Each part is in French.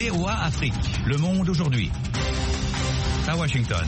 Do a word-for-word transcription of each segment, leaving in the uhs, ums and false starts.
V O A Afrique, le monde aujourd'hui. À Washington.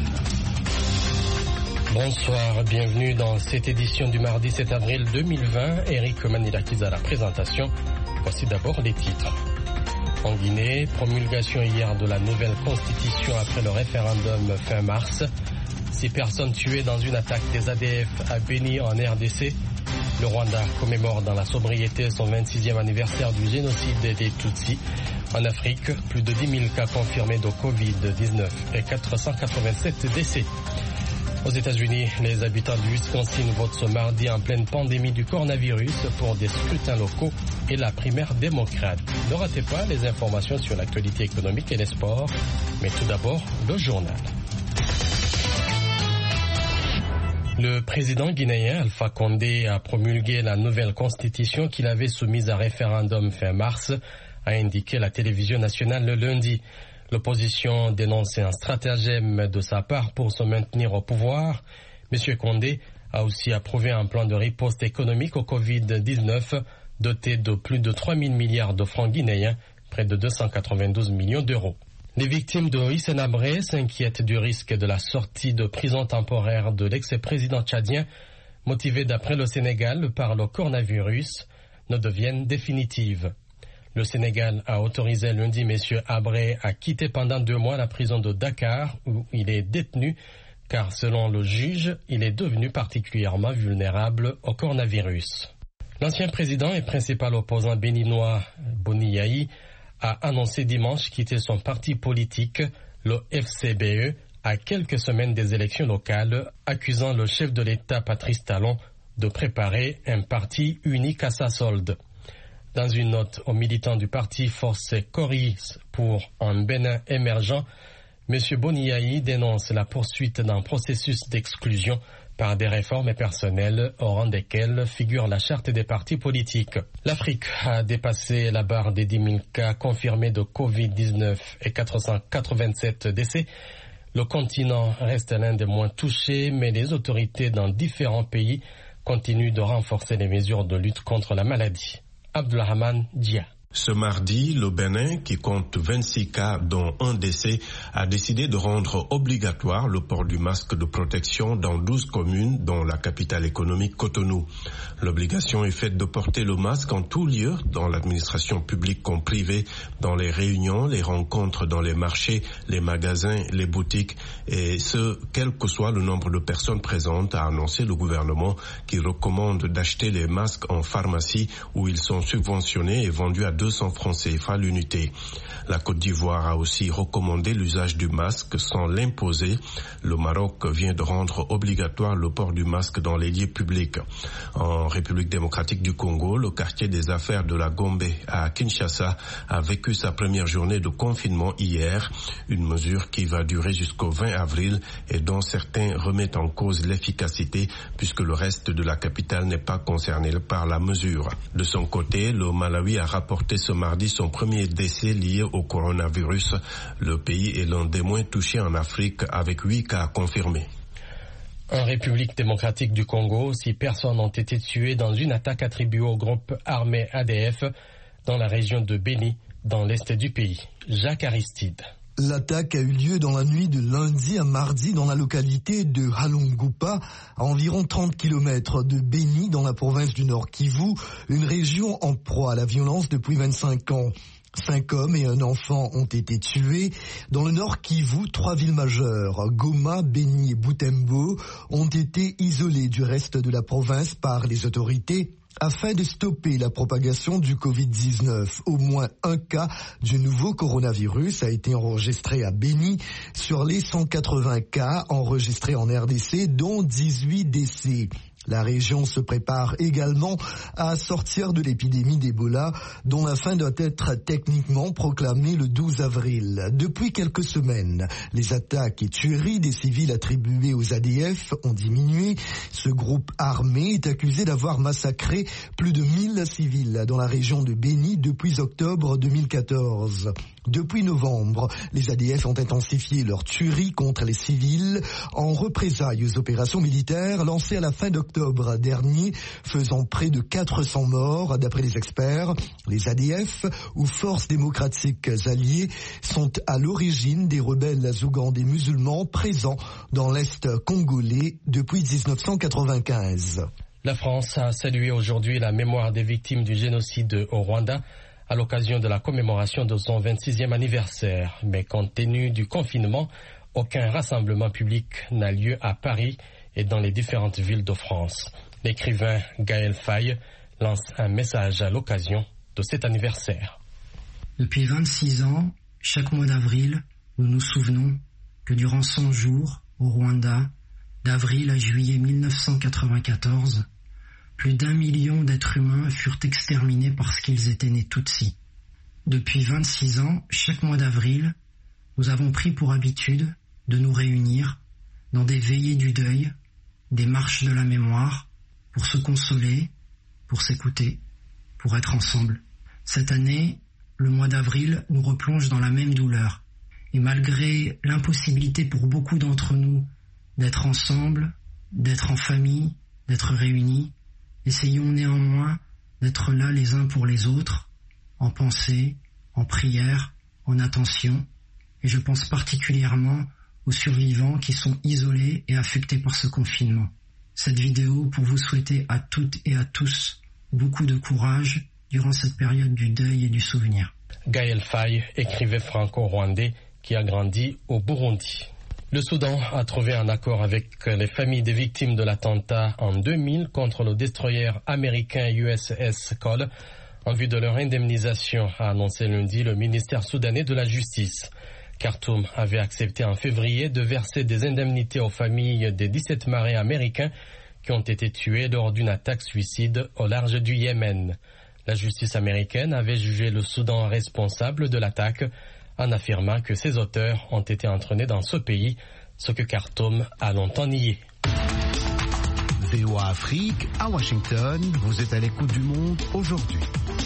Bonsoir, bienvenue dans cette édition du mardi sept avril deux mille vingt. Eric Manilakis à la présentation. Voici d'abord les titres. En Guinée, promulgation hier de la nouvelle constitution après le référendum fin mars. Six personnes tuées dans une attaque des A D F à Beni en R D C. Le Rwanda commémore dans la sobriété son vingt-sixième anniversaire du génocide des Tutsis. En Afrique, plus de dix mille cas confirmés de covid dix-neuf et quatre cent quatre-vingt-sept décès. Aux États-Unis, les habitants du Wisconsin votent ce mardi en pleine pandémie du coronavirus pour des scrutins locaux et la primaire démocrate. Ne ratez pas les informations sur l'actualité économique et les sports, mais tout d'abord, le journal. Le président guinéen Alpha Condé a promulgué la nouvelle constitution qu'il avait soumise à référendum fin mars, a indiqué la télévision nationale le lundi. L'opposition dénonçait un stratagème de sa part pour se maintenir au pouvoir. M. Condé a aussi approuvé un plan de riposte économique au covid dix-neuf doté de plus de trois mille milliards de francs guinéens, près de deux cent quatre-vingt-douze millions d'euros. Les victimes de Hissène Habré s'inquiètent du risque de la sortie de prison temporaire de l'ex-président tchadien, motivé d'après le Sénégal par le coronavirus, ne devienne définitive. Le Sénégal a autorisé lundi M. Habré à quitter pendant deux mois la prison de Dakar où il est détenu car selon le juge, il est devenu particulièrement vulnérable au coronavirus. L'ancien président et principal opposant béninois Boni Yayi a annoncé dimanche quitter son parti politique, le F C B E, à quelques semaines des élections locales, accusant le chef de l'État Patrice Talon de préparer un parti unique à sa solde. Dans une note aux militants du parti Force Coris pour un Bénin émergent, M. Boni Yayi dénonce la poursuite d'un processus d'exclusion par des réformes personnelles au rang desquelles figure la charte des partis politiques. L'Afrique a dépassé la barre des dix mille cas confirmés de covid dix-neuf et quatre cent quatre-vingt-sept décès. Le continent reste l'un des moins touchés, mais les autorités dans différents pays continuent de renforcer les mesures de lutte contre la maladie. Abdulrahman Dia. Ce mardi, le Bénin, qui compte vingt-six cas dont un décès, a décidé de rendre obligatoire le port du masque de protection dans douze communes, dont la capitale économique Cotonou. L'obligation est faite de porter le masque en tout lieu, dans l'administration publique comme privée, dans les réunions, les rencontres dans les marchés, les magasins, les boutiques, et ce, quel que soit le nombre de personnes présentes, a annoncé le gouvernement qui recommande d'acheter les masques en pharmacie où ils sont subventionnés et vendus à deux cents francs C F A l'unité. La Côte d'Ivoire a aussi recommandé l'usage du masque sans l'imposer. Le Maroc vient de rendre obligatoire le port du masque dans les lieux publics. En République démocratique du Congo, le quartier des affaires de la Gombe à Kinshasa a vécu sa première journée de confinement hier, une mesure qui va durer jusqu'au vingt avril et dont certains remettent en cause l'efficacité puisque le reste de la capitale n'est pas concerné par la mesure. De son côté, le Malawi a rapporté ce mardi son premier décès lié au coronavirus. Le pays est l'un des moins touchés en Afrique avec huit cas confirmés. En République démocratique du Congo, six personnes ont été tuées dans une attaque attribuée au groupe armé A D F dans la région de Beni, dans l'est du pays. Jacques Aristide. L'attaque a eu lieu dans la nuit de lundi à mardi dans la localité de Halungupa, à environ trente kilomètres de Beni, dans la province du Nord Kivu, une région en proie à la violence depuis vingt-cinq ans. Cinq hommes et un enfant ont été tués. Dans le Nord Kivu, trois villes majeures, Goma, Beni et Butembo, ont été isolées du reste de la province par les autorités afin de stopper la propagation du covid dix-neuf. Au moins un cas du nouveau coronavirus a été enregistré à Beni sur les cent quatre-vingts cas enregistrés en R D C, dont dix-huit décès. La région se prépare également à sortir de l'épidémie d'Ebola, dont la fin doit être techniquement proclamée le douze avril. Depuis quelques semaines, les attaques et tueries des civils attribués aux A D F ont diminué. Ce groupe armé est accusé d'avoir massacré plus de mille civils dans la région de Beni depuis octobre deux mille quatorze. Depuis novembre, les A D F ont intensifié leur tuerie contre les civils en représailles aux opérations militaires lancées à la fin d'octobre dernier, faisant près de quatre cents morts. D'après les experts, les A D F, ou Forces démocratiques alliées, sont à l'origine des rebelles ougandais musulmans présents dans l'Est congolais depuis dix-neuf cent quatre-vingt-quinze. La France a salué aujourd'hui la mémoire des victimes du génocide au Rwanda à l'occasion de la commémoration de son vingt-sixième anniversaire. Mais compte tenu du confinement, aucun rassemblement public n'a lieu à Paris et dans les différentes villes de France. L'écrivain Gaël Faye lance un message à l'occasion de cet anniversaire. Depuis vingt-six ans, chaque mois d'avril, nous nous souvenons que durant cent jours, au Rwanda, d'avril à juillet mille neuf cent quatre-vingt-quatorze, plus d'un million d'êtres humains furent exterminés parce qu'ils étaient nés Tutsis. Depuis vingt-six ans, chaque mois d'avril, nous avons pris pour habitude de nous réunir dans des veillées du deuil, des marches de la mémoire, pour se consoler, pour s'écouter, pour être ensemble. Cette année, le mois d'avril nous replonge dans la même douleur. Et malgré l'impossibilité pour beaucoup d'entre nous d'être ensemble, d'être en famille, d'être réunis, essayons néanmoins d'être là les uns pour les autres, en pensée, en prière, en attention, et je pense particulièrement aux survivants qui sont isolés et affectés par ce confinement. Cette vidéo pour vous souhaiter à toutes et à tous beaucoup de courage durant cette période du deuil et du souvenir. Gaël Faye, écrivain franco-rwandais qui a grandi au Burundi. Le Soudan a trouvé un accord avec les familles des victimes de l'attentat en deux mille contre le destroyer américain U S S Cole en vue de leur indemnisation, a annoncé lundi le ministère soudanais de la Justice. Khartoum avait accepté en février de verser des indemnités aux familles des dix-sept marins américains qui ont été tués lors d'une attaque suicide au large du Yémen. La justice américaine avait jugé le Soudan responsable de l'attaque en affirmant que ses auteurs ont été entraînés dans ce pays, ce que Khartoum a longtemps nié. V O A Afrique, à Washington, vous êtes à l'écoute du monde aujourd'hui.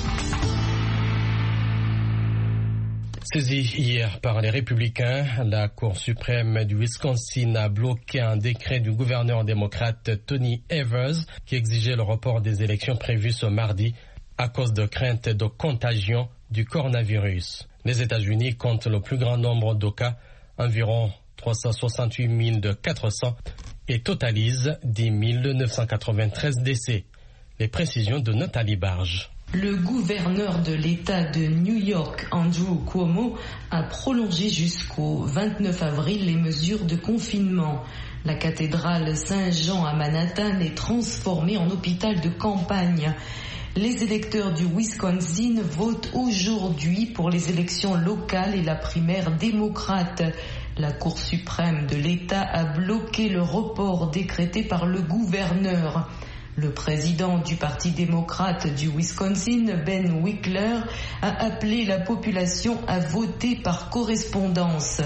Saisie hier par les Républicains, la Cour suprême du Wisconsin a bloqué un décret du gouverneur démocrate Tony Evers qui exigeait le report des élections prévues ce mardi à cause de craintes de contagion du coronavirus. Les États-Unis comptent le plus grand nombre de cas, environ trois cent soixante-huit mille de quatre cents, et totalisent dix mille neuf cent quatre-vingt-treize décès. Les précisions de Nathalie Barge. Le gouverneur de l'État de New York, Andrew Cuomo, a prolongé jusqu'au vingt-neuf avril les mesures de confinement. La cathédrale Saint-Jean à Manhattan est transformée en hôpital de campagne. Les électeurs du Wisconsin votent aujourd'hui pour les élections locales et la primaire démocrate. La Cour suprême de l'État a bloqué le report décrété par le gouverneur. Le président du Parti démocrate du Wisconsin, Ben Wickler, a appelé la population à voter par correspondance.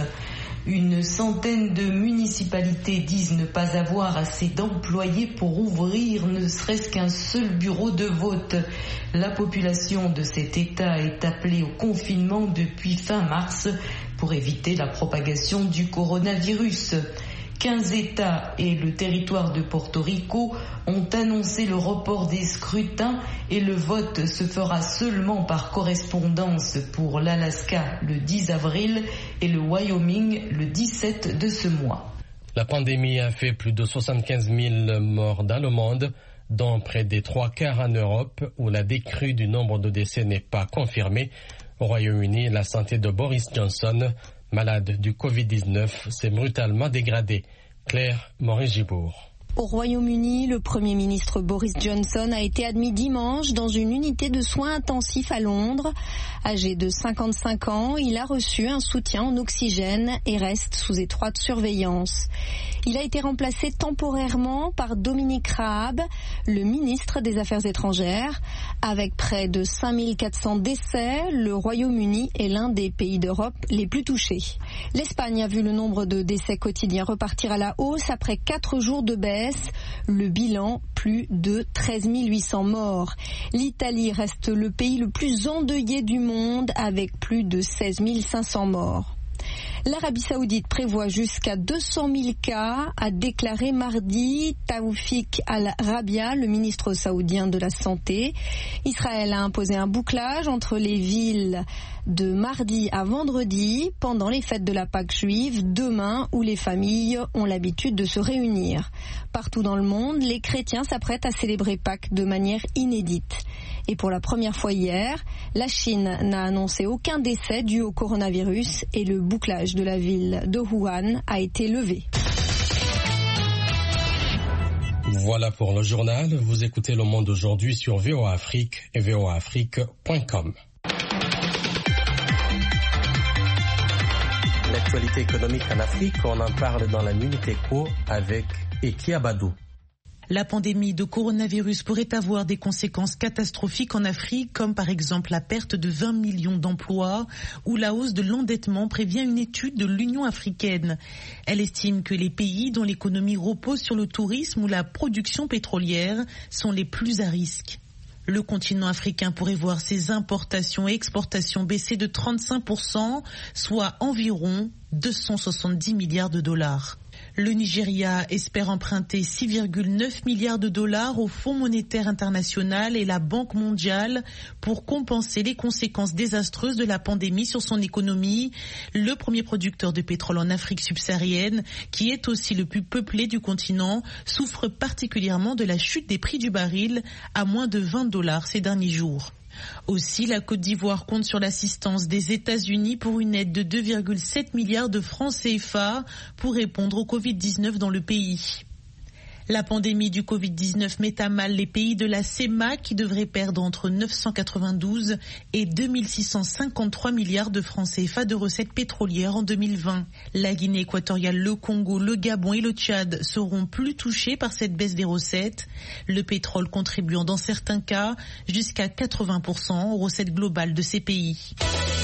Une centaine de municipalités disent ne pas avoir assez d'employés pour ouvrir ne serait-ce qu'un seul bureau de vote. La population de cet État est appelée au confinement depuis fin mars pour éviter la propagation du coronavirus. quinze États et le territoire de Porto Rico ont annoncé le report des scrutins et le vote se fera seulement par correspondance pour l'Alaska le dix avril et le Wyoming le dix-sept de ce mois. La pandémie a fait plus de soixante-quinze mille morts dans le monde, dont près des trois quarts en Europe où la décrue du nombre de décès n'est pas confirmée. Au Royaume-Uni, la santé de Boris Johnson, malade du covid dix-neuf, s'est brutalement dégradée. Claire Morin-Gibourg. Au Royaume-Uni, le Premier ministre Boris Johnson a été admis dimanche dans une unité de soins intensifs à Londres. Âgé de cinquante-cinq ans, il a reçu un soutien en oxygène et reste sous étroite surveillance. Il a été remplacé temporairement par Dominic Raab, le ministre des Affaires étrangères. Avec près de cinq mille quatre cents décès, le Royaume-Uni est l'un des pays d'Europe les plus touchés. L'Espagne a vu le nombre de décès quotidiens repartir à la hausse après quatre jours de baisse. Grèce. Le bilan, plus de treize mille huit cents morts. L'Italie reste le pays le plus endeuillé du monde avec plus de seize mille cinq cents morts. L'Arabie Saoudite prévoit jusqu'à deux cent mille cas, a déclaré mardi Taoufik Al-Rabia, le ministre saoudien de la Santé. Israël a imposé un bouclage entre les villes de mardi à vendredi pendant les fêtes de la Pâque juive, demain où les familles ont l'habitude de se réunir. Partout dans le monde, les chrétiens s'apprêtent à célébrer Pâques de manière inédite. Et pour la première fois hier, la Chine n'a annoncé aucun décès dû au coronavirus et le bouclage de la ville de Wuhan a été levé. Voilà pour le journal. Vous écoutez Le Monde aujourd'hui sur V O A Afrique et v o a afrique point com. L'actualité économique en Afrique, on en parle dans la Minute Éco avec Eki Abadou. La pandémie de coronavirus pourrait avoir des conséquences catastrophiques en Afrique, comme par exemple la perte de vingt millions d'emplois ou la hausse de l'endettement, prévient une étude de l'Union africaine. Elle estime que les pays dont l'économie repose sur le tourisme ou la production pétrolière sont les plus à risque. Le continent africain pourrait voir ses importations et exportations baisser de trente-cinq pour cent, soit environ deux cent soixante-dix milliards de dollars. Le Nigeria espère emprunter six virgule neuf milliards de dollars au Fonds monétaire international et la Banque mondiale pour compenser les conséquences désastreuses de la pandémie sur son économie. Le premier producteur de pétrole en Afrique subsaharienne, qui est aussi le plus peuplé du continent, souffre particulièrement de la chute des prix du baril à moins de vingt dollars ces derniers jours. Aussi, la Côte d'Ivoire compte sur l'assistance des États-Unis pour une aide de deux virgule sept milliards de francs C F A pour répondre au covid dix-neuf dans le pays. La pandémie du covid dix-neuf met à mal les pays de la C E M A qui devraient perdre entre neuf cent quatre-vingt-douze et deux mille six cent cinquante-trois milliards de francs C F A de recettes pétrolières en deux mille vingt. La Guinée équatoriale, le Congo, le Gabon et le Tchad seront plus touchés par cette baisse des recettes, le pétrole contribuant dans certains cas jusqu'à quatre-vingts pour cent aux recettes globales de ces pays.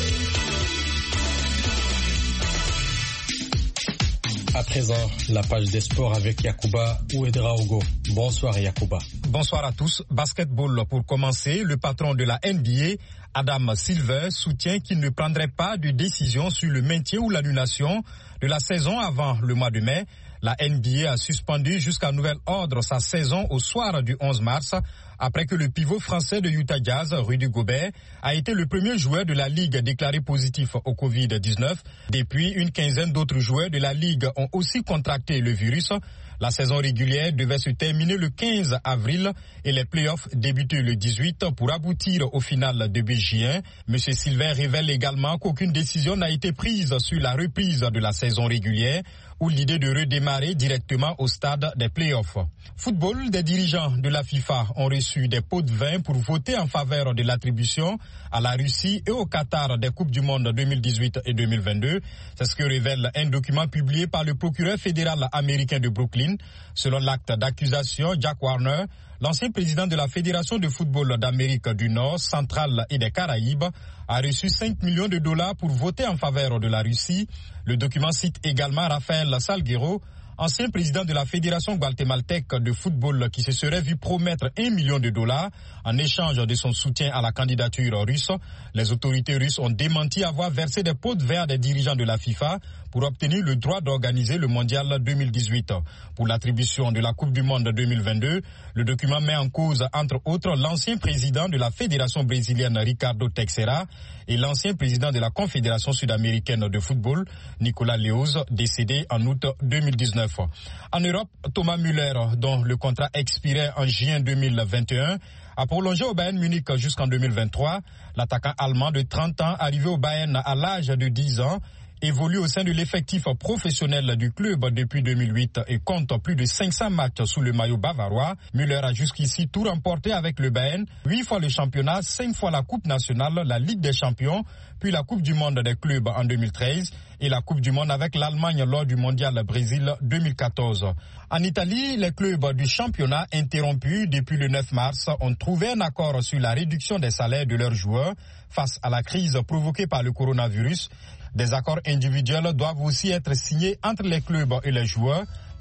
À présent, la page des sports avec Yacouba Ouedraogo. Bonsoir Yacouba. Bonsoir à tous. Basketball pour commencer. Le patron de la N B A, Adam Silver, soutient qu'il ne prendrait pas de décision sur le maintien ou l'annulation de la saison avant le mois de mai. La N B A a suspendu jusqu'à nouvel ordre sa saison au soir du onze mars, après que le pivot français de Utah Jazz, Rudy Gobert, a été le premier joueur de la Ligue déclaré positif au covid dix-neuf. Depuis, une quinzaine d'autres joueurs de la Ligue ont aussi contracté le virus. La saison régulière devait se terminer le quinze avril et les playoffs débuter le dix-huit pour aboutir au final début juin. Monsieur Silver révèle également qu'aucune décision n'a été prise sur la reprise de la saison régulière ou l'idée de redémarrer directement au stade des playoffs. Football, des dirigeants de la FIFA ont reçu des pots de vin pour voter en faveur de l'attribution à la Russie et au Qatar des Coupes du Monde deux mille dix-huit et deux mille vingt-deux. C'est ce que révèle un document publié par le procureur fédéral américain de Brooklyn. Selon l'acte d'accusation, Jack Warner, l'ancien président de la Fédération de football d'Amérique du Nord, centrale et des Caraïbes, a reçu cinq millions de dollars pour voter en faveur de la Russie. Le document cite également Rafael Salguero, ancien président de la Fédération guatémaltèque de football, qui se serait vu promettre un million de dollars en échange de son soutien à la candidature russe. Les autorités russes ont démenti avoir versé des pots de vin à des dirigeants de la FIFA pour obtenir le droit d'organiser le mondial deux mille dix-huit. Pour l'attribution de la Coupe du Monde deux mille vingt-deux, le document met en cause, entre autres, l'ancien président de la Fédération brésilienne Ricardo Teixeira et l'ancien président de la Confédération sud-américaine de football, Nicolas Leoz, décédé en août deux mille dix-neuf. En Europe, Thomas Müller, dont le contrat expirait en juin deux mille vingt et un, a prolongé au Bayern Munich jusqu'en deux mille vingt-trois. L'attaquant allemand de trente ans, arrivé au Bayern à l'âge de dix ans, évolue au sein de l'effectif professionnel du club depuis deux mille huit et compte plus de cinq cents matchs sous le maillot bavarois. Müller a jusqu'ici tout remporté avec le Bayern, huit fois le championnat, cinq fois la Coupe nationale, la Ligue des champions, puis la Coupe du monde des clubs en deux mille treize et la Coupe du monde avec l'Allemagne lors du mondial Brésil deux mille quatorze. En Italie, les clubs du championnat interrompus depuis le neuf mars ont trouvé un accord sur la réduction des salaires de leurs joueurs face à la crise provoquée par le coronavirus. Des accords individuels doivent aussi être signés entre les clubs et les joueurs qui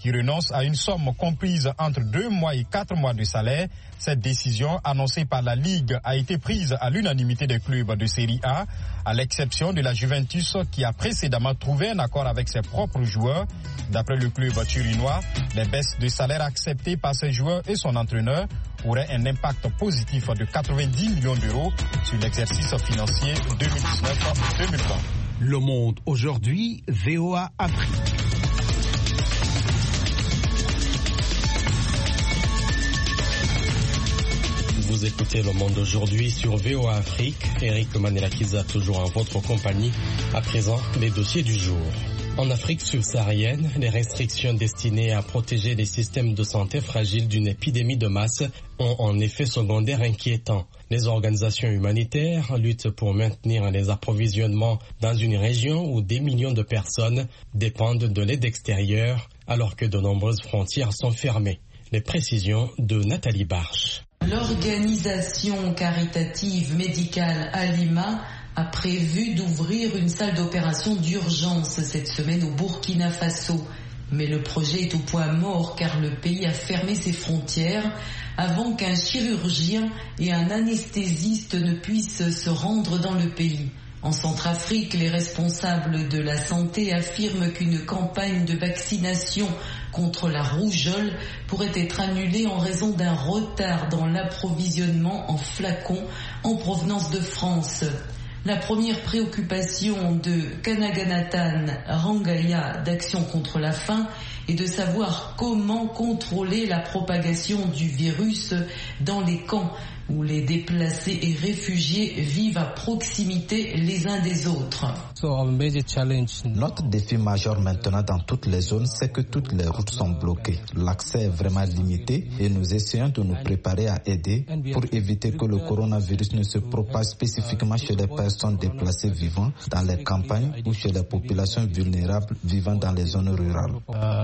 qui renonce à une somme comprise entre deux mois et quatre mois de salaire. Cette décision annoncée par la Ligue a été prise à l'unanimité des clubs de Série A, à l'exception de la Juventus qui a précédemment trouvé un accord avec ses propres joueurs. D'après le club turinois, les baisses de salaire acceptées par ses joueurs et son entraîneur auraient un impact positif de quatre-vingt-dix millions d'euros sur l'exercice financier deux mille dix-neuf deux mille vingt. Le Monde aujourd'hui, V O A Afrique. Vous écoutez Le Monde aujourd'hui sur V O A Afrique. Eric Manelakiza toujours en votre compagnie. À présent, les dossiers du jour. En Afrique subsaharienne, les restrictions destinées à protéger les systèmes de santé fragiles d'une épidémie de masse ont un effet secondaire inquiétant. Les organisations humanitaires luttent pour maintenir les approvisionnements dans une région où des millions de personnes dépendent de l'aide extérieure alors que de nombreuses frontières sont fermées. Les précisions de Nathalie Barche. L'organisation caritative médicale Alima a prévu d'ouvrir une salle d'opération d'urgence cette semaine au Burkina Faso. Mais le projet est au point mort car le pays a fermé ses frontières avant qu'un chirurgien et un anesthésiste ne puissent se rendre dans le pays. En Centrafrique, les responsables de la santé affirment qu'une campagne de vaccination contre la rougeole pourrait être annulée en raison d'un retard dans l'approvisionnement en flacons en provenance de France. La première préoccupation de Kanaganathan Rangaya d'Action contre la faim est de savoir comment contrôler la propagation du virus dans les camps où les déplacés et réfugiés vivent à proximité les uns des autres. Notre défi majeur maintenant dans toutes les zones, c'est que toutes les routes sont bloquées. L'accès est vraiment limité et nous essayons de nous préparer à aider pour éviter que le coronavirus ne se propage spécifiquement chez les personnes déplacées vivant dans les campagnes ou chez les populations vulnérables vivant dans les zones rurales.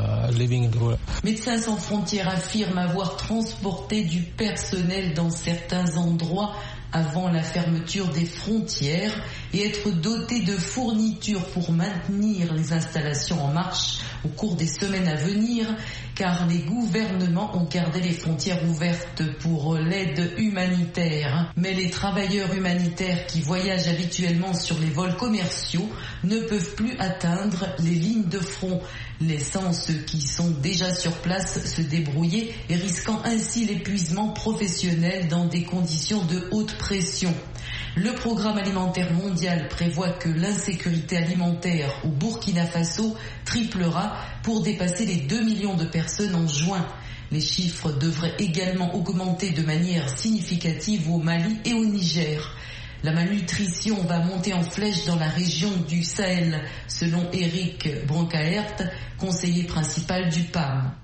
Médecins sans frontières affirment avoir transporté du personnel dans certains endroits avant la fermeture des frontières et être dotés de fournitures pour maintenir les installations en marche au cours des semaines à venir, car les gouvernements ont gardé les frontières ouvertes pour l'aide humanitaire. Mais les travailleurs humanitaires qui voyagent habituellement sur les vols commerciaux ne peuvent plus atteindre les lignes de front, laissant ceux qui sont déjà sur place se débrouiller et risquant ainsi l'épuisement professionnel dans des conditions de haute pression. Le programme alimentaire mondial prévoit que l'insécurité alimentaire au Burkina Faso triplera pour dépasser les deux millions de personnes en juin. Les chiffres devraient également augmenter de manière significative au Mali et au Niger. La malnutrition va monter en flèche dans la région du Sahel, selon Eric Brancaert, conseiller principal du P A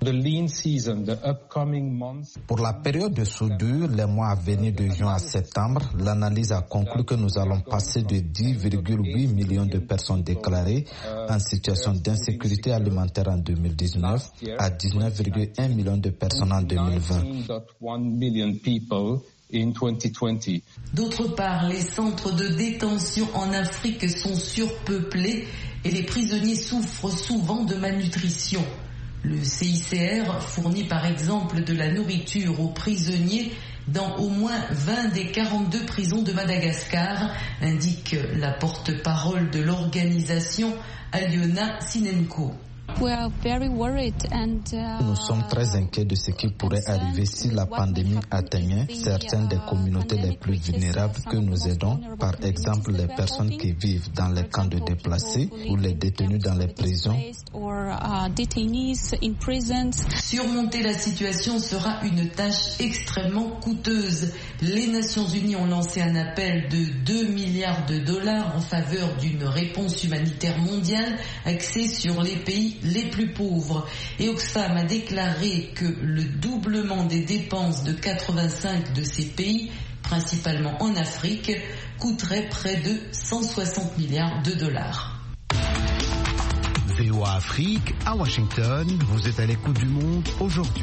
M. Pour la période de soudure, les mois à venir de juin à septembre, l'analyse a conclu que nous allons passer de dix virgule huit millions de personnes déclarées en situation d'insécurité alimentaire en deux mille dix-neuf à dix-neuf virgule un millions de personnes en deux mille vingt. D'autre part, les centres de détention en Afrique sont surpeuplés et les prisonniers souffrent souvent de malnutrition. Le C I C R fournit par exemple de la nourriture aux prisonniers dans au moins vingt des quarante-deux prisons de Madagascar, indique la porte-parole de l'organisation Aliona Sinenko. Nous sommes très inquiets de ce qui pourrait arriver si la pandémie atteignait certaines des communautés les plus vulnérables que nous aidons, par exemple les personnes qui vivent dans les camps de déplacés ou les détenus dans les prisons. Surmonter la situation sera une tâche extrêmement coûteuse. Les Nations Unies ont lancé un appel de deux milliards de dollars en faveur d'une réponse humanitaire mondiale axée sur les pays les plus pauvres. Et Oxfam a déclaré que le doublement des dépenses de quatre-vingt-cinq de ces pays, principalement en Afrique, coûterait près de cent soixante milliards de dollars. V O A Afrique, à Washington, vous êtes à l'écoute du Monde aujourd'hui.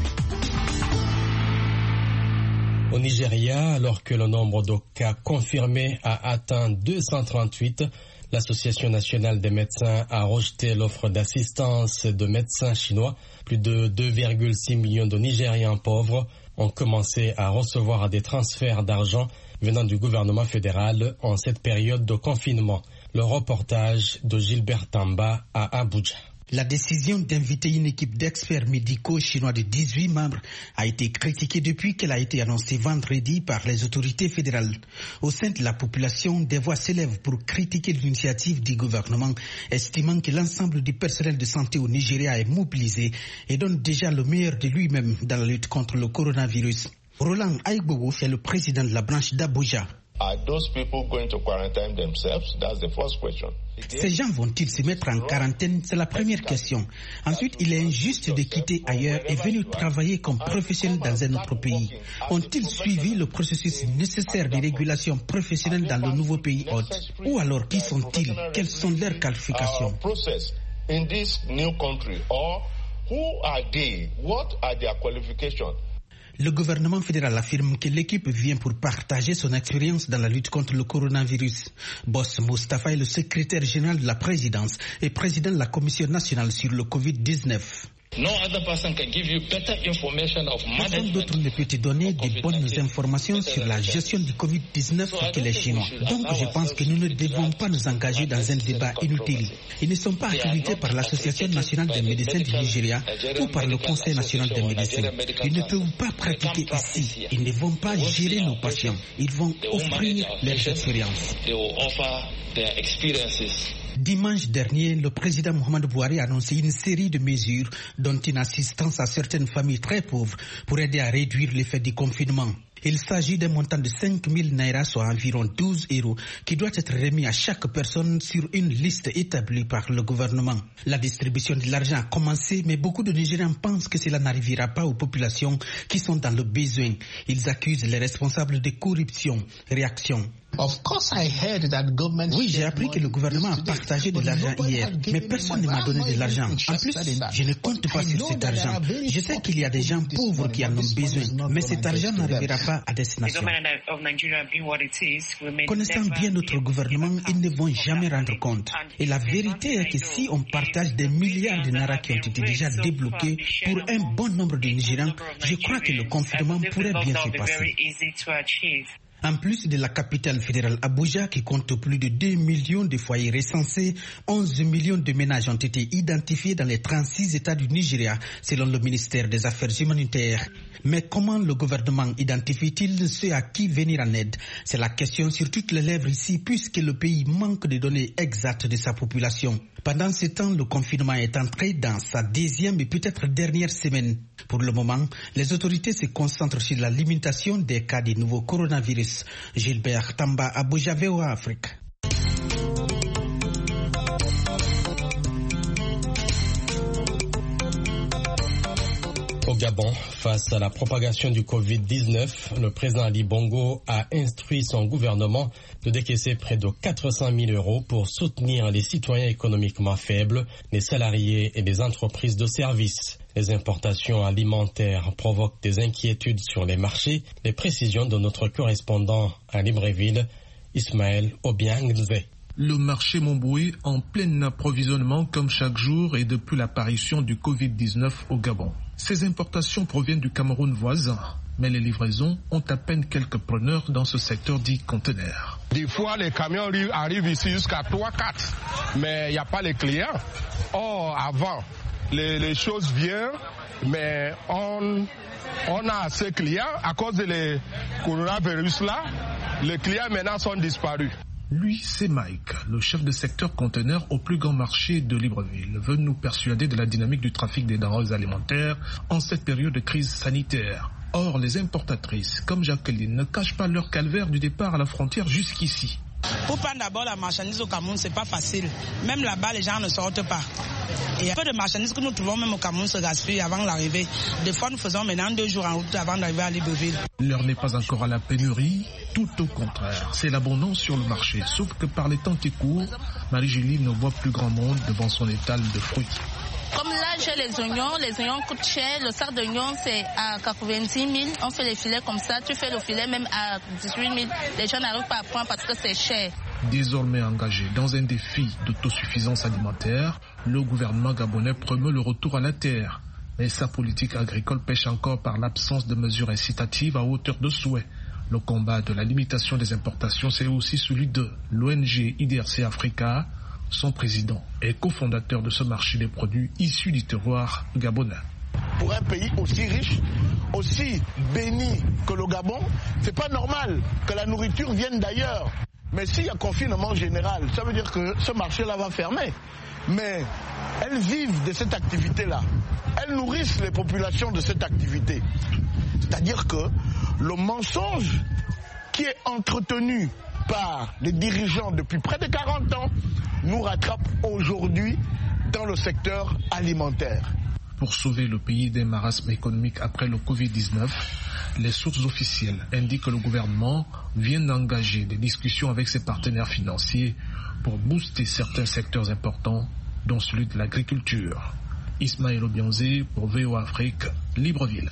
Au Nigeria, alors que le nombre de cas confirmés a atteint deux cent trente-huit, L'Association nationale des médecins a rejeté l'offre d'assistance de médecins chinois. Plus de deux virgule six millions de Nigériens pauvres ont commencé à recevoir des transferts d'argent venant du gouvernement fédéral en cette période de confinement. Le reportage de Gilbert Tamba à Abuja. La décision d'inviter une équipe d'experts médicaux chinois de dix-huit membres a été critiquée depuis qu'elle a été annoncée vendredi par les autorités fédérales. Au sein de la population, des voix s'élèvent pour critiquer l'initiative du gouvernement, estimant que l'ensemble du personnel de santé au Nigeria est mobilisé et donne déjà le meilleur de lui-même dans la lutte contre le coronavirus. Roland Aigbowo est le président de la branche d'Abuja. Are those people going to quarantine themselves? That's the first question. Ces gens vont-ils se mettre en quarantaine? C'est la première question. Ensuite, il est injuste de quitter ailleurs et venir travailler comme professionnel dans un autre pays. Ont-ils suivi le processus nécessaire de régulation professionnelle dans le nouveau pays hôte? Ou alors, qui sont-ils? Quelles sont leurs qualifications? In this new country, or who are they? What are their qualifications? Le gouvernement fédéral affirme que l'équipe vient pour partager son expérience dans la lutte contre le coronavirus. Boss Mustafa est le secrétaire général de la présidence et président de la commission nationale sur le covid dix-neuf. Personne d'autre ne peut te donner de bonnes informations sur la gestion du covid dix-neuf que les Chinois. Donc je pense que nous ne devons pas nous engager dans un débat inutile. Ils ne sont pas accrédités par l'Association nationale des médecins du Nigeria ou par le Conseil national des médecins. Ils ne peuvent pas pratiquer ici. Ils ne vont pas gérer nos patients. Ils vont offrir leurs expériences. Dimanche dernier, le président Muhammadu Buhari a annoncé une série de mesures, dont une assistance à certaines familles très pauvres pour aider à réduire l'effet du confinement. Il s'agit d'un montant de cinq mille naira, soit environ douze euros, qui doit être remis à chaque personne sur une liste établie par le gouvernement. La distribution de l'argent a commencé, mais beaucoup de Nigériens pensent que cela n'arrivera pas aux populations qui sont dans le besoin. Ils accusent les responsables de corruption. Réaction. Oui, j'ai appris que le gouvernement a partagé de l'argent hier, mais personne ne m'a donné de l'argent. En plus, je ne compte pas sur cet argent. Je sais qu'il y a des gens pauvres qui en ont besoin, mais cet argent n'arrivera pas à destination. Connaissant bien notre gouvernement, ils ne vont jamais rendre compte. Et la vérité est que si on partage des milliards de naira qui ont été déjà débloqués pour un bon nombre de Nigériens, je crois que le confinement pourrait bien se passer. En plus de la capitale fédérale Abuja, qui compte plus de deux millions de foyers recensés, onze millions de ménages ont été identifiés dans les trente-six États du Nigeria, selon le ministère des Affaires humanitaires. Mais comment le gouvernement identifie-t-il ceux à qui venir en aide? C'est la question sur toutes les lèvres ici, puisque le pays manque de données exactes de sa population. Pendant ce temps, le confinement est entré dans sa deuxième et peut-être dernière semaine. Pour le moment, les autorités se concentrent sur la limitation des cas de nouveau coronavirus. Gilbert Tamba, Abuja, V O A Afrique. Au Gabon, face à la propagation du covid dix-neuf, le président Ali Bongo a instruit son gouvernement de décaisser près de quatre cent mille euros pour soutenir les citoyens économiquement faibles, les salariés et les entreprises de services. Les importations alimentaires provoquent des inquiétudes sur les marchés. Les précisions de notre correspondant à Libreville, Ismaël Obiangze. Le marché Montbroué en plein approvisionnement comme chaque jour et depuis l'apparition du covid dix-neuf au Gabon. Ces importations proviennent du Cameroun voisin, mais les livraisons ont à peine quelques preneurs dans ce secteur dit conteneur. Des fois, les camions arrivent ici jusqu'à trois quatre, mais il n'y a pas les clients. Or, avant, les, les choses viennent, mais on, on a assez de clients. À cause de coronavirus là, les clients maintenant sont disparus. Lui, c'est Mike, le chef de secteur conteneur au plus grand marché de Libreville, veut nous persuader de la dynamique du trafic des denrées alimentaires en cette période de crise sanitaire. Or, les importatrices, comme Jacqueline, ne cachent pas leur calvaire du départ à la frontière jusqu'ici. Pour prendre d'abord la marchandise au Cameroun, c'est pas facile. Même là-bas, les gens ne sortent pas. Et un peu de marchandises que nous trouvons même au Cameroun se gaspillent avant l'arrivée. Des fois, nous faisons maintenant deux jours en route avant d'arriver à Libreville. L'heure n'est pas encore à la pénurie, tout au contraire. C'est l'abondance sur le marché. Sauf que par les temps qui courent, Marie-Julie ne voit plus grand monde devant son étal de fruits. Comme là, j'ai les oignons, les oignons coûtent cher. Le sac d'oignons, c'est à quatre-vingt-dix mille. On fait les filets comme ça. Tu fais le filet même à dix-huit mille. Les gens n'arrivent pas à prendre parce que c'est cher. Désormais engagé dans un défi d'autosuffisance alimentaire, le gouvernement gabonais promeut le retour à la terre. Mais sa politique agricole pêche encore par l'absence de mesures incitatives à hauteur de souhait. Le combat de la limitation des importations, c'est aussi celui de l'O N G I D R C Africa, son président et cofondateur de ce marché des produits issus du terroir gabonais. Pour un pays aussi riche, aussi béni que le Gabon, c'est pas normal que la nourriture vienne d'ailleurs. Mais s'il y a confinement général, ça veut dire que ce marché-là va fermer. Mais elles vivent de cette activité-là. Elles nourrissent les populations de cette activité. C'est-à-dire que le mensonge qui est entretenu par les dirigeants depuis près de quarante ans nous rattrape aujourd'hui dans le secteur alimentaire. Pour sauver le pays des marasmes économiques après le covid dix-neuf, les sources officielles indiquent que le gouvernement vient d'engager des discussions avec ses partenaires financiers pour booster certains secteurs importants, dont celui de l'agriculture. Ismaël Obianzé pour V O A Afrique, Libreville.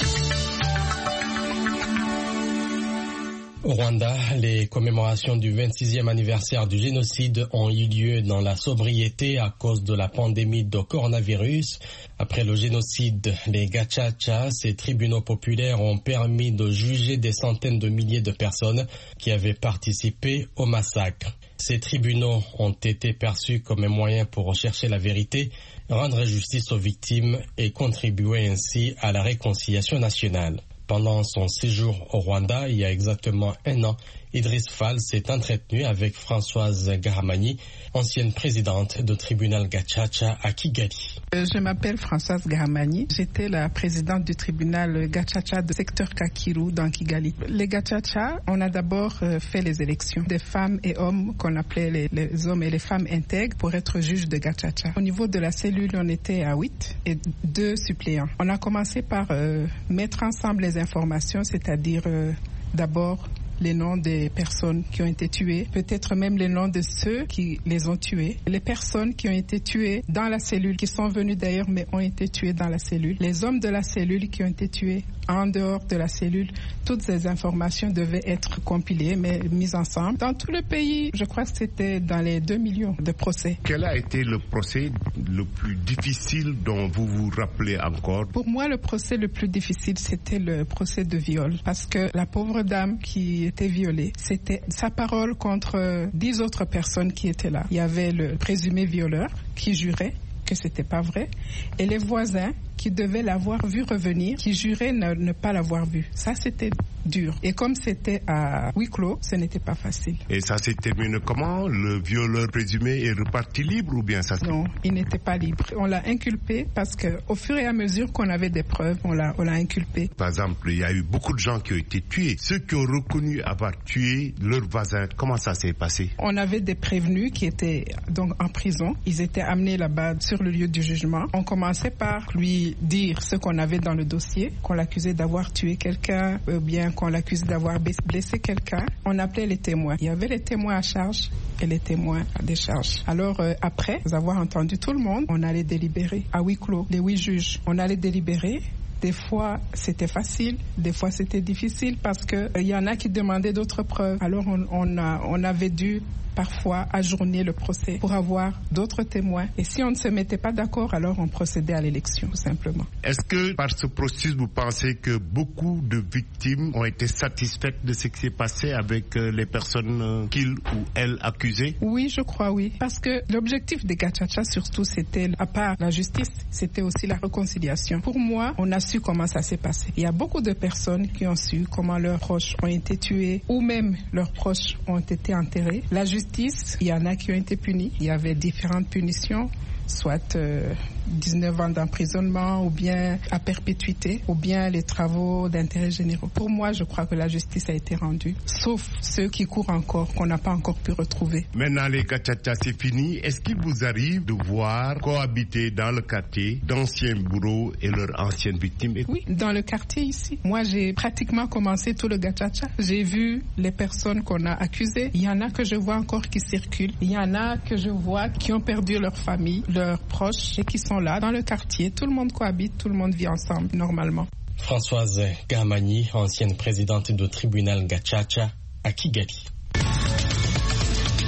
Au Rwanda, les commémorations du vingt-sixième anniversaire du génocide ont eu lieu dans la sobriété à cause de la pandémie de coronavirus. Après le génocide, les Gacaca, ces tribunaux populaires, ont permis de juger des centaines de milliers de personnes qui avaient participé au massacre. Ces tribunaux ont été perçus comme un moyen pour rechercher la vérité, rendre justice aux victimes et contribuer ainsi à la réconciliation nationale. Pendant son séjour au Rwanda, il y a exactement un an, Idriss Fall s'est entretenu avec Françoise Gahamani, ancienne présidente du tribunal Gacaca à Kigali. Je m'appelle Françoise Gahamani. J'étais la présidente du tribunal Gacaca de secteur Kakiru dans Kigali. Les Gacaca, on a d'abord fait les élections des femmes et hommes qu'on appelait les, les hommes et les femmes intègres pour être juges de Gacaca. Au niveau de la cellule, on était à huit et deux suppléants. On a commencé par euh, mettre ensemble les informations, c'est-à-dire euh, d'abord les noms des personnes qui ont été tuées, peut-être même les noms de ceux qui les ont tués, les personnes qui ont été tuées dans la cellule, qui sont venues d'ailleurs mais ont été tuées dans la cellule, les hommes de la cellule qui ont été tués en dehors de la cellule. Toutes ces informations devaient être compilées, mais mises ensemble. Dans tout le pays, je crois que c'était dans les deux millions de procès. Quel a été le procès le plus difficile dont vous vous rappelez encore? Pour moi, le procès le plus difficile, c'était le procès de viol. Parce que la pauvre dame qui était violée, c'était sa parole contre dix autres personnes qui étaient là. Il y avait le présumé violeur qui jurait que c'était pas vrai, et les voisins qui devaient l'avoir vu revenir, qui juraient ne, ne pas l'avoir vu. Ça, c'était dur. Et comme c'était à huis clos, ce n'était pas facile. Et ça s'est terminé comment? Le violeur présumé est reparti libre ou bien ça? Non, il n'était pas libre. On l'a inculpé parce que au fur et à mesure qu'on avait des preuves, on l'a, on l'a inculpé. Par exemple, il y a eu beaucoup de gens qui ont été tués. Ceux qui ont reconnu avoir tué leurs voisins, comment ça s'est passé? On avait des prévenus qui étaient donc en prison. Ils étaient amenés là-bas sur le lieu du jugement. On commençait par lui dire ce qu'on avait dans le dossier, qu'on l'accusait d'avoir tué quelqu'un, ou bien qu'on l'accusait d'avoir blessé quelqu'un. On appelait les témoins. Il y avait les témoins à charge et les témoins à décharge. Alors euh, après avoir entendu tout le monde, on allait délibérer à huis clos, les huit juges. On allait délibérer. Des fois, c'était facile, des fois, c'était difficile parce qu'il euh, y en a qui demandaient d'autres preuves. Alors, on, on, a, on avait dû parfois ajourner le procès pour avoir d'autres témoins. Et si on ne se mettait pas d'accord, alors on procédait à l'élection, tout simplement. Est-ce que par ce processus, vous pensez que beaucoup de victimes ont été satisfaites de ce qui s'est passé avec les personnes qu'ils ou elles accusées? Oui, je crois, oui. Parce que l'objectif des Gacaca, surtout, c'était, à part la justice, c'était aussi la réconciliation. Pour moi, on a su comment ça s'est passé. Il y a beaucoup de personnes qui ont su comment leurs proches ont été tués ou même leurs proches ont été enterrés. La justice, il y en a qui ont été punis. Il y avait différentes punitions, soit euh, dix-neuf ans d'emprisonnement ou bien à perpétuité ou bien les travaux d'intérêt généraux. Pour moi, je crois que la justice a été rendue, sauf ceux qui courent encore, qu'on n'a pas encore pu retrouver. Maintenant, les Gacaca, c'est fini. Est-ce qu'il vous arrive de voir cohabiter dans le quartier d'anciens bourreaux et leurs anciennes victimes? Oui, dans le quartier ici. Moi, j'ai pratiquement commencé tout le Gacaca. J'ai vu les personnes qu'on a accusées. Il y en a que je vois encore qui circulent. Il y en a que je vois qui ont perdu leur famille, leurs proches et qui sont là dans le quartier. Tout le monde cohabite, tout le monde vit ensemble normalement. Françoise Gahamani, ancienne présidente du tribunal Gacaca à Kigali.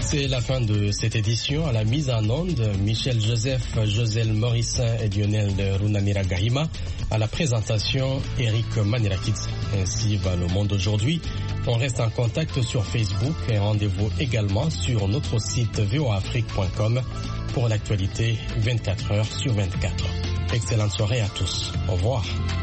C'est la fin de cette édition. À la mise en onde, Michel Joseph, Joselle Morissin et Lionel Runamira Gahima. À la présentation, Eric Manirakidze. Ainsi va le monde aujourd'hui. On reste en contact sur Facebook et rendez-vous également sur notre site v o a afrique point com pour l'actualité vingt-quatre heures sur vingt-quatre. Excellente soirée à tous. Au revoir.